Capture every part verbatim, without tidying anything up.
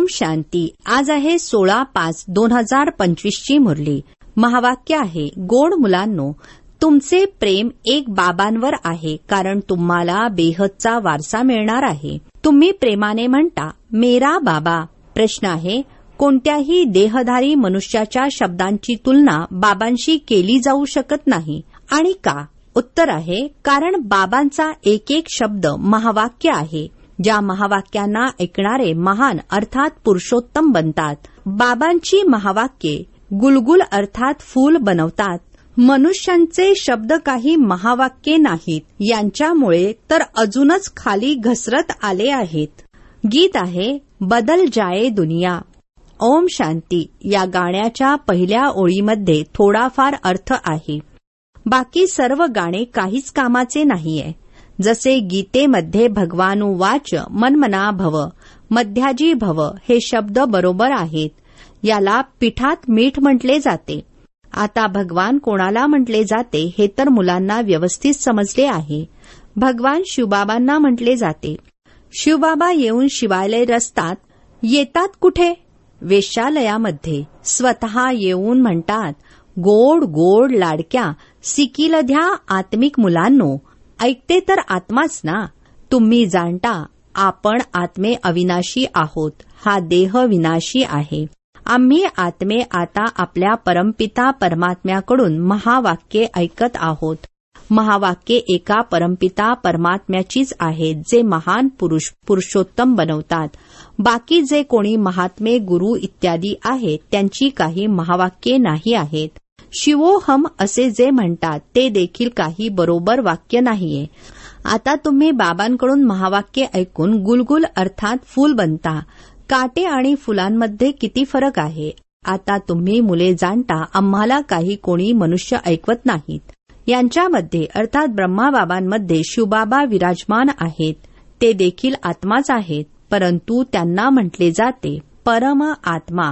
शांती. आज आहे सोळा पाच दोन हजार पंचवीस ची मुरली. महावाक्य आहे, गोड मुलांनो, तुमचे प्रेम एक बाबांवर आहे, कारण तुम्हाला बेहदचा वारसा मिळणार आहे. तुम्ही प्रेमाने म्हणता, मेरा बाबा. प्रश्न आहे, कोणत्याही देहधारी मनुष्याच्या शब्दांची तुलना बाबांशी केली जाऊ शकत नाही, आणि का? उत्तर आहे, कारण बाबांचा एक एक शब्द महावाक्य आहे. ज्या महावाक्यांना ऐकणारे महान अर्थात पुरुषोत्तम बनतात. बाबांची महावाक्ये गुलगुल अर्थात फूल बनवतात. मनुष्यांचे शब्द काही महावाक्ये नाहीत, यांच्यामुळे तर अजूनच खाली घसरत आले आहेत. गीत आहे, बदल जाये दुनिया. ओम शांती. या गाण्याच्या पहिल्या ओळीमध्ये थोडाफार अर्थ आहे. बाकी सर्व गाणे काहीच कामाचे नाहीये. जसे गीतेमध्ये भगवानुवाच मन्मना भव, मध्याजी भव हे शब्द बरोबर आहेत. याला पिठात मीठ म्हटले जाते. आता भगवान कोणाला म्हटले जाते हे तर मुलांना व्यवस्थित समजले आहे. भगवान शिवबाबांना म्हटले जाते. शिवबाबा येऊन शिवालय रस्तात येतात कुठे? वेश्यालयामध्ये. स्वतः येऊन म्हणतात, गोड गोड लाडक्या सिकिलध्या आत्मिक मुलांनो. ऐकते तर आत्माच ना. तुम्ही जाणता आपण आत्मे अविनाशी आहोत. हा देह विनाशी आहे. आम्ही आत्मे आता आपल्या परमपिता परमात्म्याकडून महावाक्ये ऐकत आहोत. महावाक्ये एका परमपिता परमात्म्याचीच आहेत, जे महान पुरुष पुरुषोत्तम बनवतात. बाकी जे कोणी महात्मे गुरु इत्यादी आहेत त्यांची काही महावाक्ये नाही आहेत. शिवोहम असे जे म्हणतात ते देखील काही बरोबर वाक्य नाहीये. आता तुम्ही बाबांकडून महावाक्य ऐकून गुलगुल अर्थात फूल बनता. काटे आणि फुलांमध्ये किती फरक आहे. आता तुम्ही मुले जाणता आम्हाला काही कोणी मनुष्य ऐकवत नाहीत. यांच्यामध्ये अर्थात ब्रह्माबाबांमध्ये शिवबाबा विराजमान आहेत. ते देखील आत्माच आहेत, परंतु त्यांना म्हटले जाते परम आत्मा.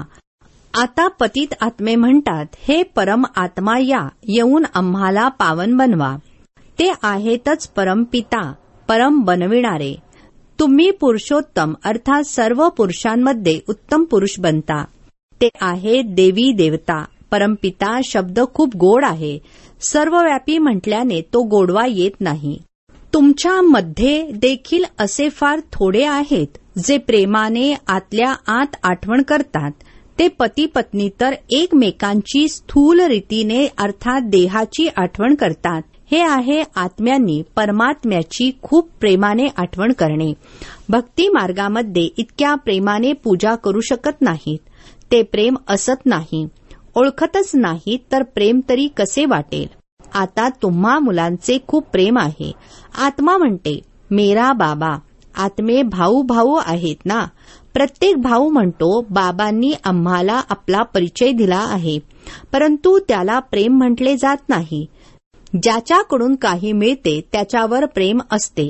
आता पतित आत्मे म्हणतात, हे परम आत्मा या, येऊन आम्हाला पावन बनवा. ते आहेतच परमपिता, परम बनविणारे. तुम्ही पुरुषोत्तम अर्थात सर्व पुरुषांमध्ये उत्तम पुरुष बनता. ते आहेत देवी देवता. परमपिता शब्द खूप गोड आहे. सर्वव्यापी म्हटल्याने तो गोडवा येत नाही. तुमच्यामध्ये देखील असे फार थोडे आहेत जे प्रेमाने आतल्या आत आठवण करतात. ते पती पत्नी तर एकमेकांची स्थूल रीतीने अर्थात देहाची आठवण करतात. हे आहे आत्म्यांनी परमात्म्याची खूप प्रेमाने आठवण करणे. भक्ती मार्गामध्ये इतक्या प्रेमाने पूजा करू शकत नाहीत. ते प्रेम असत नाही. ओळखतच नाही तर प्रेम तरी कसे वाटेल. आता तुम्हा मुलांचे खूप प्रेम आहे. आत्मा म्हणते, मेरा बाबा. आत्मे भाऊ भाऊ आहेत ना. प्रत्येक भाऊ म्हणतो, बाबांनी आम्हाला आपला परिचय दिला आहे, परंतु त्याला प्रेम म्हटले जात नाही. ज्याच्याकडून काही मिळते त्याच्यावर प्रेम असते.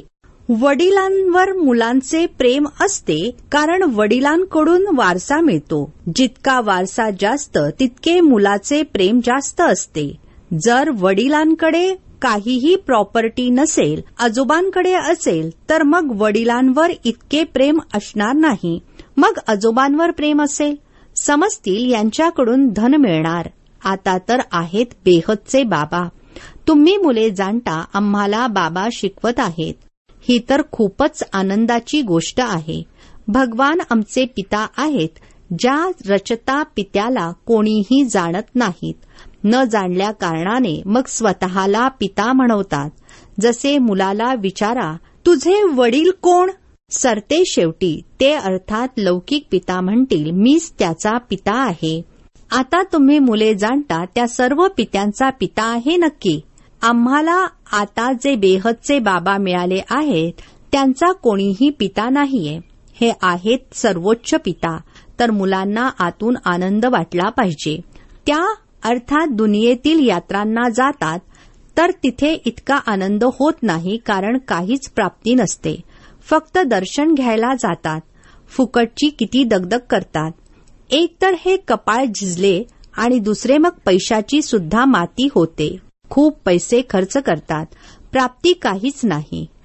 वडिलांवर मुलांचे प्रेम असते, कारण वडिलांकडून वारसा मिळतो. जितका वारसा जास्त तितके मुलाचे प्रेम जास्त असते. जर वडिलांकडे काहीही प्रॉपर्टी नसेल, आजोबांकडे असेल, तर मग वडिलांवर इतके प्रेम असणार नाही. मग आजोबांवर प्रेम असेल. समजतील यांच्याकडून धन मिळणार. आता तर आहेत बेहदचे बाबा. तुम्ही मुले जाणता आम्हाला बाबा शिकवत आहेत. ही तर खूपच आनंदाची गोष्ट आहे. भगवान आमचे पिता आहेत. ज्या रचता पित्याला कोणीही जाणत नाहीत. न जाणल्या कारणाने मग स्वतःला पिता म्हणवतात. जसे मुलाला विचारा, तुझे वडील कोण? सरते शेवटी ते अर्थात लौकिक पिता म्हणतील, मीच त्याचा पिता आहे. आता तुम्ही मुले जाणता त्या सर्व पित्यांचा पिता आहे नक्की. आम्हाला आता जे बेहदचे बाबा मिळाले आहेत त्यांचा कोणीही पिता नाहीये. हे आहेत सर्वोच्च पिता. तर मुलांना आतून आनंद वाटला पाहिजे. त्या अर्थात दुनियेतील यात्रांना जातात तर तिथे इतका आनंद होत नाही, कारण काहीच प्राप्ती नसते. फक्त दर्शन घ्यायला जातात. फुकटची किती दगदग करतात. एक तर हे कपाळ झिजले आणि दुसरे मग पैशाची सुद्धा माती होते. खूप पैसे खर्च करतात. प्राप्ती काहीच नाही.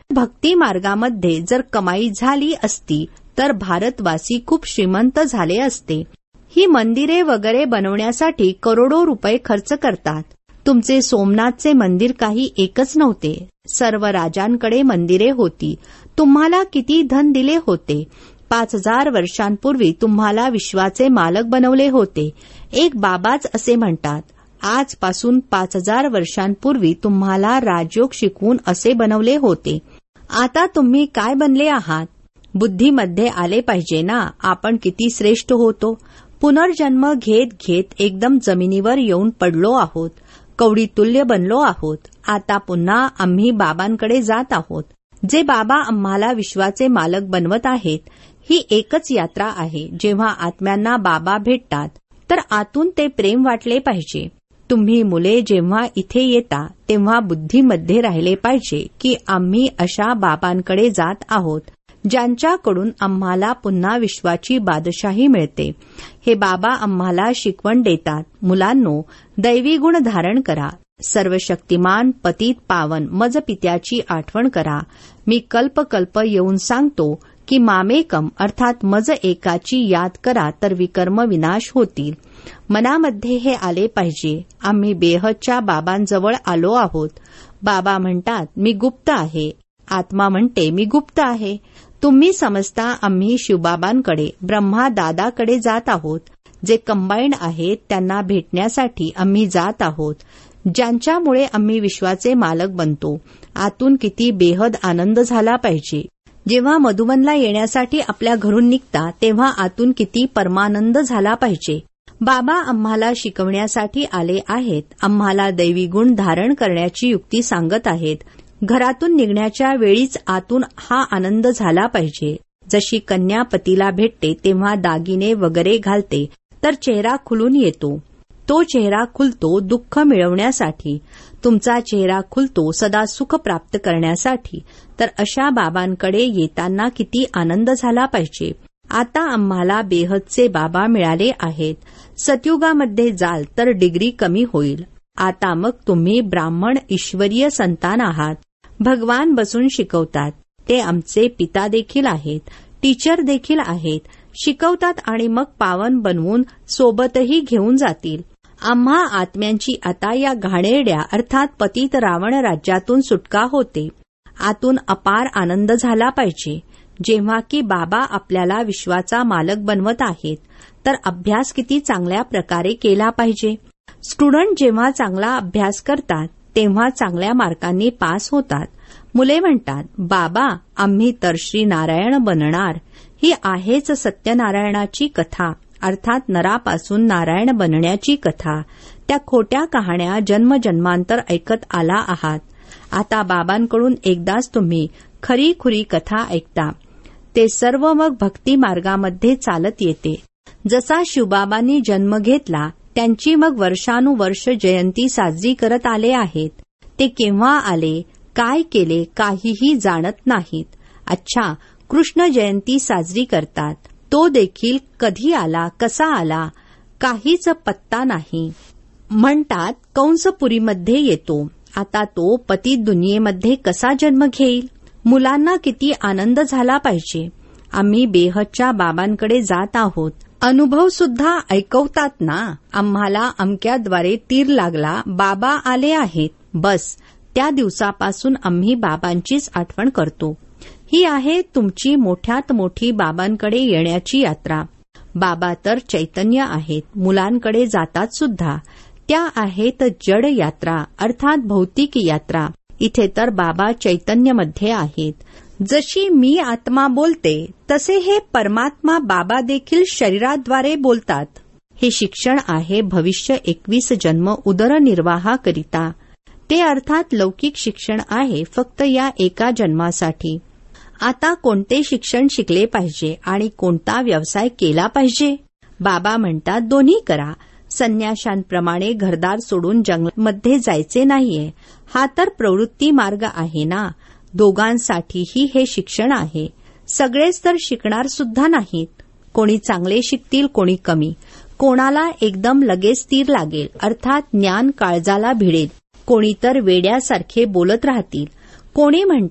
भक्ती मार्गामध्ये जर कमाई झाली असती तर भारतवासी खूप श्रीमंत झाले असते. ही मंदिरे वगैरे बनवण्यासाठी करोडो रुपये खर्च करतात. तुमचे सोमनाथचे मंदिर काही एकच नव्हते. सर्व राजांकडे मंदिरे होती. तुम्हाला किती धन दिले होते. पाच हजार वर्षांपूर्वी तुम्हाला विश्वाचे मालक बनवले होते. एक बाबाच असे म्हणतात, आजपासून पाच हजार वर्षांपूर्वी तुम्हाला राजयोग शिकवून असे बनवले होते. आता तुम्ही काय बनले आहात? बुद्धीमध्ये आले पाहिजे ना, आपण किती श्रेष्ठ होतो. पुनर्जन्म घेत घेत एकदम जमिनीवर येऊन पडलो आहोत. कवडी तुल्य बनलो आहोत. आता पुन्हा आम्ही बाबांकडे जात आहोत. जे बाबा आम्हाला विश्वाचे मालक बनवत आहेत. ही एकच यात्रा आहे. जेव्हा आत्म्यांना बाबा भेटतात तर आतून ते प्रेम वाटले पाहिजे. तुम्ही मुले जेव्हा इथे येता तेव्हा बुद्धीमध्ये राहिले पाहिजे की आम्ही अशा बाबांकडे जात आहोत ज्यांच्याकडून आम्हाला पुन्हा विश्वाची बादशाही मिळते. हे बाबा आम्हाला शिकवण देतात, मुलांनो, दैवी गुण धारण करा. सर्वशक्तिमान पतित पावन मज पित्याची आठवण करा. मी कल्प कल्प येऊन सांगतो की मामेकम अर्थात मज एकाची याद करा तर विकर्म विनाश होतील. मनामध्ये हे आले पाहिजे, आम्ही बेहदच्या बाबांजवळ आलो आहोत. बाबा म्हणतात मी गुप्त आहे. आत्मा म्हणते मी गुप्त आहे. तुम्ही समजता आम्ही शिवबाबांकडे ब्रह्मा दादाकडे जात आहोत. जे कंबाईंड आहेत त्यांना भेटण्यासाठी आम्ही जात आहोत, ज्यांच्यामुळे आम्ही विश्वाचे मालक बनतो. आतून किती बेहद आनंद झाला पाहिजे. जेव्हा मधुबनला येण्यासाठी आपल्या घरून निघता तेव्हा आतून किती परमानंद झाला पाहिजे. बाबा आम्हाला शिकवण्यासाठी आले आहेत. आम्हाला दैवी गुण धारण करण्याची युक्ती सांगत आहेत. घरातून निघण्याच्या वेळीच आतून हा आनंद झाला पाहिजे. जशी कन्या पतीला भेटते तेव्हा दागिने वगैरे घालते तर चेहरा खुलून येतो. तो चेहरा खुलतो दुःख मिळवण्यासाठी. तुमचा चेहरा खुलतो सदा सुख प्राप्त करण्यासाठी. तर अशा बाबांकडे येताना किती आनंद झाला पाहिजे. आता आम्हाला बेहदचे बाबा मिळाले आहेत. सतयुगामध्ये जाल तर डिग्री कमी होईल. आता मग तुम्ही ब्राह्मण ईश्वरीय संतान आहात. भगवान बसून शिकवतात. ते आमचे पिता देखील आहेत, टीचर देखील आहेत. शिकवतात आणि मग पावन बनवून सोबतही घेऊन जातील. आम्हा आत्म्यांची आता या घाणेरड्या अर्थात पतित रावण राज्यातून सुटका होते. आतून अपार आनंद झाला पाहिजे. जेव्हा की बाबा आपल्याला विश्वाचा मालक बनवत आहेत तर अभ्यास किती चांगल्या प्रकारे केला पाहिजे. स्टुडंट जेव्हा चांगला अभ्यास करतात तेव्हा चांगल्या मार्कांनी पास होतात. मुले म्हणतात, बाबा आम्ही तर श्री नारायण बनणार. ही आहेच सत्यनारायणाची कथा, अर्थात नरापासून नारायण बनण्याची कथा. त्या खोट्या कहाण्या जन्मजन्मांतर ऐकत आला आहात. आता बाबांकडून एकदाच तुम्ही खरी खुरी कथा ऐकता. ते सर्व मग भक्ती मार्गामध्ये चालत येते. जसा शिवबाबांनी जन्म घेतला त्यांची मग वर्षानुवर्ष जयंती साजरी करत आले आहेत. ते केव्हा आले, काय केले काहीही जाणत नाहीत. अच्छा, कृष्ण जयंती साजरी करतात. तो देखील कधी आला, कसा आला, काहीच पत्ता नाही. म्हणतात कंसपुरीमध्ये येतो. आता तो पतित दुनियेमध्ये कसा जन्म घेईल. मुलांना किती आनंद झाला पाहिजे. आम्ही बेहदच्या बाबांकडे जात आहोत. अनुभव सुद्धा ऐकवतात ना. आम्हाला अमक्याद्वारे तीर लागला, बाबा आले आहेत. बस त्या दिवसापासून आम्ही बाबांचीच आठवण करतो. ही आहे तुमची मोठ्यात मोठी बाबांकडे येण्याची यात्रा. बाबा तर चैतन्य आहेत, मुलांकडे जातात सुद्धा. त्या आहेत जड यात्रा अर्थात भौतिक यात्रा. इथे तर बाबा चैतन्यमध्ये आहेत. जशी मी आत्मा बोलते तसे हे परमात्मा बाबा देखील शरीराद्वारे बोलतात. हे शिक्षण आहे भविष्य एकवीस जन्म उदरनिर्वाहाकरिता. ते अर्थात लौकिक शिक्षण आहे फक्त या एका जन्मासाठी. आता कोणते शिक्षण शिकले पाहिजे आणि कोणता व्यवसाय केला पाहिजे. बाबा म्हणतात दोन्ही करा. संन्याशांप्रमाणे घरदार सोडून जंगलामध्ये जायचे नाहीये. हा तर प्रवृत्ती मार्ग आहे ना. दोघांसाठीही हे शिक्षण आहे. सगळेच तर शिकणार सुद्धा नाहीत. कोणी चांगले शिकतील, कोणी कमी. कोणाला एकदम लगेच तीर लागेल अर्थात ज्ञान काळजाला भिडेल. कोणी तर वेड्यासारखे बोलत राहतील. कोणी म्हणतात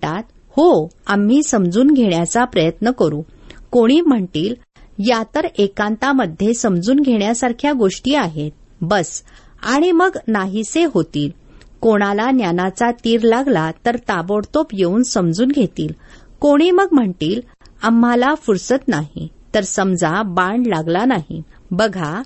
हो, आम्ही समजून घेण्याचा प्रयत्न करू. कोणी म्हणतील, या तर एकांतामध्ये समजून घेण्यासारख्या गोष्टी आहेत, बस, आणि मग नाहीसे होतील. कोणाला ज्ञानाचा तीर लागला तर ताबडतोब येऊन समजून घेतील. कोणी मग म्हणतील, आम्हाला फुरसत नाही, तर समजा बाण लागला नाही. बघा,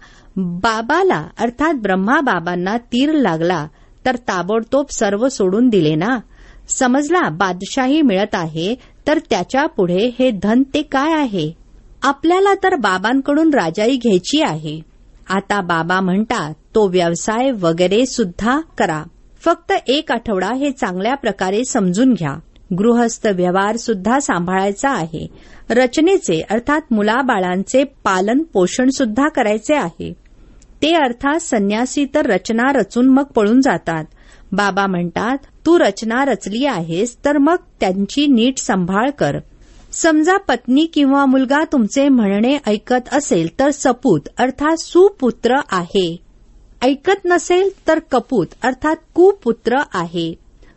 बाबाला अर्थात ब्रह्मा बाबांना तीर लागला तर ताबडतोब सर्व सोडून दिले ना. समजला, बादशाही मिळत आहे तर त्याच्या पुढे हे धन ते काय आहे. आपल्याला तर बाबांकडून राजाई घ्यायची आहे. आता बाबा म्हणतात तो व्यवसाय वगैरे सुद्धा करा, फक्त एक आठवडा हे चांगल्या प्रकारे समजून घ्या. गृहस्थ व्यवहार सुद्धा सांभाळायचा आहे. रचनेचे अर्थात मुलाबाळांचे पालन पोषण सुद्धा करायचे आहे. ते अर्थात संन्यासी तर रचना रचून मग पळून जातात. बाबा म्हणतात, तू रचना रचली आहेस तर मग त्यांची नीट सांभाळ कर. समजा पत्नी किंवा मुलगा तुमचे म्हणणे ऐकत असेल तर सपूत अर्थात सुपुत्र आहे. ऐकत नसेल तर कपूत अर्थात कुपुत्र आहे.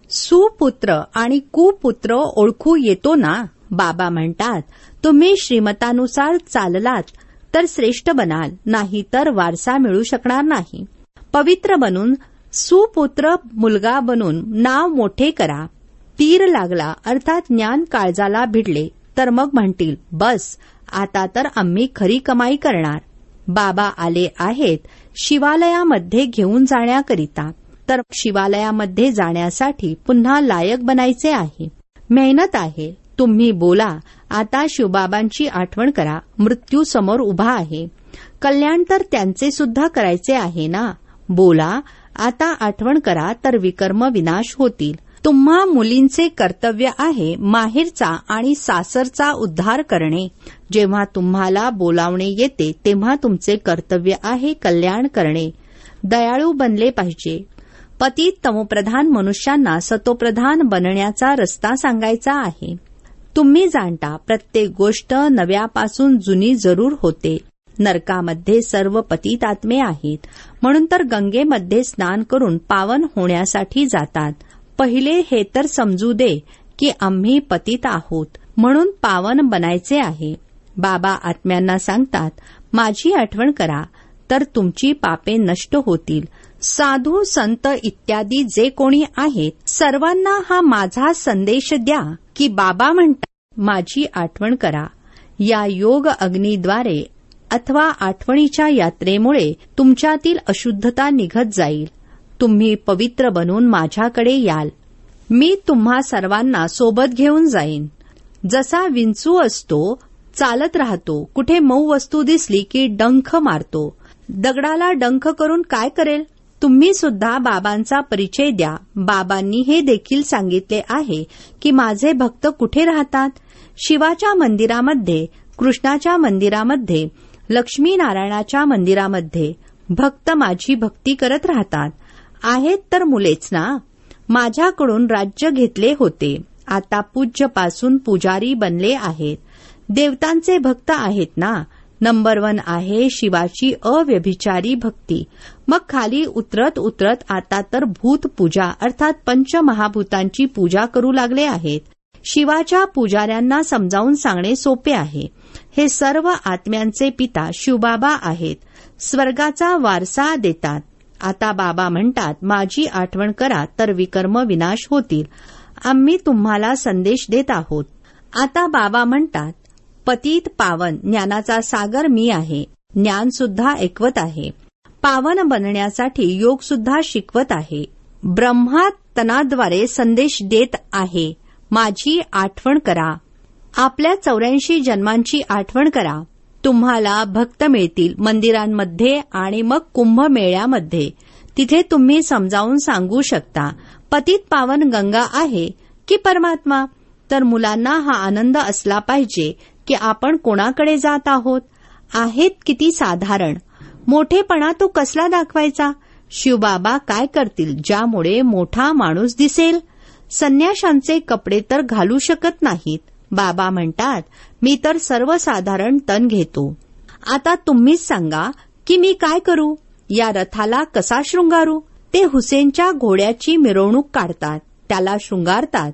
सुपुत्र आणि कुपुत्र ओळखू येतो ना. बाबा म्हणतात, तुम्ही श्रीमतानुसार चाललात तर श्रेष्ठ बनाल, नाही तर वारसा मिळू शकणार नाही. पवित्र बनून सुपुत्र मुलगा बनून नाव मोठे करा. तीर लागला अर्थात ज्ञान काळजाला भिडले तर मग म्हणतील, बस, आता तर आम्ही खरी कमाई करणार. बाबा आले आहेत शिवालयामध्ये घेऊन जाण्याकरिता, तर शिवालयामध्ये जाण्यासाठी पुन्हा लायक बनायचे आहे. मेहनत आहे. तुम्ही बोला, आता शिवबाबांची आठवण करा. मृत्यू समोर उभा आहे. कल्याण तर त्यांचे सुद्धा करायचे आहे ना. बोला, आता आठवण करा तर विकर्म विनाश होतील. तुम्हा मुलींचे कर्तव्य आहे माहेरचा आणि सासरचा उद्धार करणे. जेव्हा तुम्हाला बोलावणे येते तेव्हा तुमचे कर्तव्य आहे कल्याण करणे. दयाळू बनले पाहिजे. पतित तमोप्रधान मनुष्यांना सतोप्रधान बनण्याचा रस्ता सांगायचा आहे. तुम्ही जाणता, प्रत्येक गोष्ट नव्यापासून जुनी जरूर होते. नरकामध्ये सर्व पतित आत्मे आहेत, म्हणून तर गंगेमध्ये स्नान करून पावन होण्यासाठी जातात. पहिले हे तर समजू दे की आम्ही पतित आहोत, म्हणून पावन बनायचे आहे. बाबा आत्म्यांना सांगतात, माझी आठवण करा तर तुमची पापे नष्ट होतील. साधू संत इत्यादी जे कोणी आहेत सर्वांना हा माझा संदेश द्या की बाबा म्हणतात, माझी आठवण करा. या योग अग्नीद्वारे अथवा आठवणीच्या यात्रेमुळे तुमच्यातील अशुद्धता निघत जाईल. तुम्ही पवित्र बनून माझ्याकडे याल. मी तुम्हा सर्वांना सोबत घेऊन जाईन. जसा विंचू असतो, चालत राहतो, कुठे मऊ वस्तू दिसली की डंख मारतो. दगडाला डंख करून काय करेल? तुम्ही सुद्धा बाबांचा परिचय द्या. बाबांनी हे देखील सांगितले आहे की माझे भक्त कुठे राहतात. शिवाच्या मंदिरामध्ये, कृष्णाच्या मंदिरामध्ये, लक्ष्मीनारायणाच्या मंदिरामध्ये भक्त माझी भक्ती करत राहतात. आहेत तर मुलेच ना. माझ्याकडून राज्य घेतले होते, आता पूज्यपासून पुजारी बनले आहेत. देवतांचे भक्त आहेत ना. नंबर वन आहे शिवाची अव्यभिचारी भक्ती. मग खाली उतरत उतरत आता तर भूत पूजा अर्थात पंचमहाभूतांची पूजा करू लागले आहेत. शिवाच्या पुजाऱ्यांना समजावून सांगणे सोपे आहे. हे सर्व आत्म्यांचे पिता शिवबाबा आहेत. स्वर्गाचा वारसा देतात. आता बाबा म्हणतात, माझी आठवण करा तर विकर्म विनाश होतील. आम्ही तुम्हाला संदेश देत आहोत. आता बाबा म्हणतात, पतित पावन ज्ञानाचा सागर मी आहे. ज्ञान सुद्धा ऐकवत आहे. पावन बनण्यासाठी योग सुद्धा शिकवत आहे. ब्रह्मा तनाद्वारे संदेश देत आहे, माझी आठवण करा. आपल्या चौऱ्याऐंशी जन्मांची आठवण करा. तुम्हाला भक्त मिळतील मंदिरांमध्ये आणि मग कुंभमेळ्यामध्ये. तिथे तुम्ही समजावून सांगू शकता, पतित पावन गंगा आहे की परमात्मा. तर मुलांना हा आनंद असला पाहिजे की आपण कोणाकडे जात आहोत. आहेत किती साधारण. मोठेपणा तो कसला दाखवायचा. शिवबाबा काय करतील ज्यामुळे मोठा माणूस दिसेल. संन्याशांचे कपडे तर घालू शकत नाहीत. बाबा म्हणतात, मी तर सर्वसाधारण तन घेतो. आता तुम्हीच सांगा की मी काय करू. या रथाला कसा शृंगारू. ते हुसेनच्या घोड्याची मिरवणूक काढतात, त्याला शृंगारतात.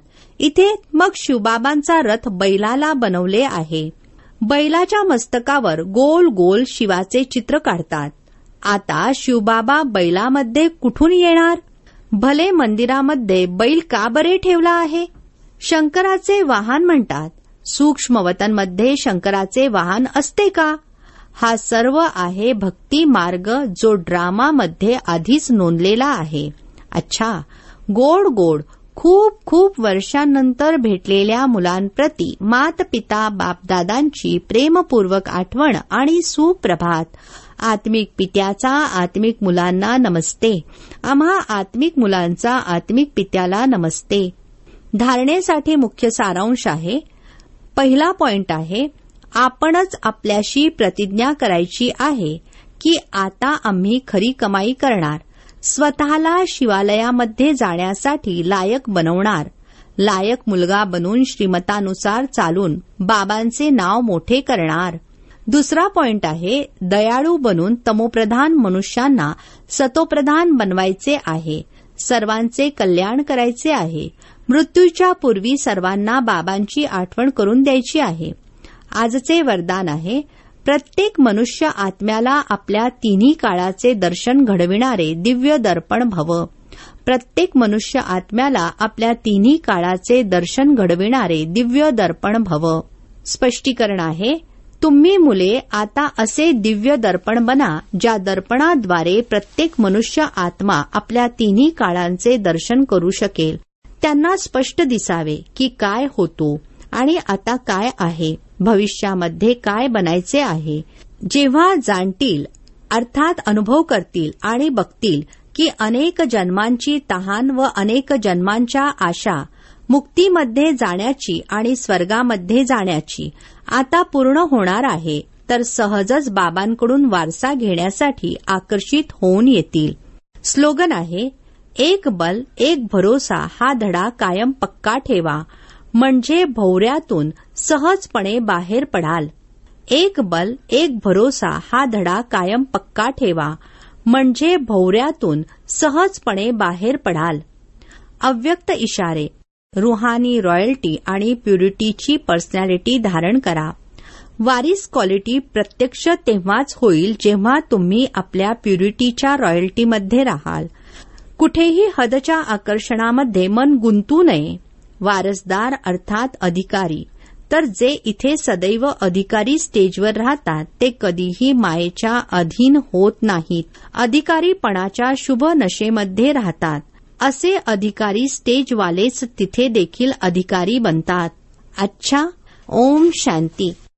इथे मग शिवबाबांचा रथ बैलाला बनवले आहे. बैलाच्या मस्तकावर गोल गोल शिवाचे चित्र काढतात. आता शिवबाबा बैलामध्ये कुठून येणार? भले मंदिरामध्ये बैल का बरे ठेवला आहे? शंकराचे वाहन म्हणतात. सूक्ष्मवतनमध्ये शंकराचे वाहन असते का? हा सर्व आहे भक्ती मार्ग, जो ड्रामामध्ये आधीच नोंदलेला आहे. अच्छा, गोड गोड खूप खूप वर्षांनंतर भेटलेल्या मुलांप्रती मात पिता बापदादांची प्रेमपूर्वक आठवण आणि सुप्रभात. आत्मिक पित्याचा आत्मिक मुलांना नमस्ते. आम्हा आत्मिक मुलांचा आत्मिक पित्याला नमस्ते. धारणेसाठी मुख्य सारांश आहे. पहिला पॉइंट आहे, आपणच आपल्याशी प्रतिज्ञा करायची आहे की आता आम्ही खरी कमाई करणार, स्वतःला शिवालयामध्ये जाण्यासाठी लायक बनवणार, लायक मुलगा बनून श्रीमतानुसार चालून बाबांचे नाव मोठे करणार. दुसरा पॉइंट आहे, दयाळू बनून तमोप्रधान मनुष्यांना सतोप्रधान बनवायचे आहे, सर्वांचे कल्याण करायचे आहे. मृत्यूच्या पूर्वी सर्वांना बाबांची आठवण करून द्यायची आहे. आजचे वरदान आहे, प्रत्येक मनुष्य आत्म्याला आपल्या तिन्ही काळाचे दर्शन घडविणारे दिव्य दर्पण भव. प्रत्येक मनुष्य आत्म्याला आपल्या तिन्ही काळाचे दर्शन घडविणारे दिव्य दर्पण भव. स्पष्टीकरण आहे, तुम्ही मुले आता असे दिव्य दर्पण बना, ज्या दर्पणाद्वारे प्रत्येक मनुष्य आत्मा आपल्या तिन्ही काळांचे दर्शन करू शकेल. त्यांना स्पष्ट दिसावे की काय होतो आणि आता काय आहे, भविष्यामध्ये काय बनायचे आहे. जेव्हा जाणतील अर्थात अनुभव करतील आणि बघतील की अनेक जन्मांची तहान व अनेक जन्मांच्या आशा मुक्तीमध्ये जाण्याची आणि स्वर्गामध्ये जाण्याची आता पूर्ण होणार आहे, तर सहजच बाबांकडून वारसा घेण्यासाठी आकर्षित होऊन येतील. स्लोगन आहे, एक बल एक भरोसा हा धडा कायम पक्का ठेवा, म्हणजे भोवऱ्यातून सहजपणे बाहेर पडाल. एक बल एक भरोसा हा धडा कायम पक्का ठेवा, म्हणजे भोवऱ्यातून सहजपणे बाहेर पडाल. अव्यक्त इशारे. रुहानी रॉयल्टी आणि प्युरिटीची पर्सनॅलिटी धारण करा. वारीस क्वालिटी प्रत्यक्ष तेव्हाच होईल जेव्हा तुम्ही आपल्या प्युरिटीच्या रॉयल्टीमध्ये राहाल. कुठेही हदच्या आकर्षणामध्ये मन गुंतू नये. वारसदार अर्थात अधिकारी, तर जे इथे सदैव अधिकारी स्टेजवर राहतात ते कधीही मायेच्या अधीन होत नाहीत. अधिकारीपणाच्या शुभ नशेमध्ये राहतात. असे अधिकारी स्टेजवालेच तिथे देखील अधिकारी बनतात. अच्छा, ओम शांती.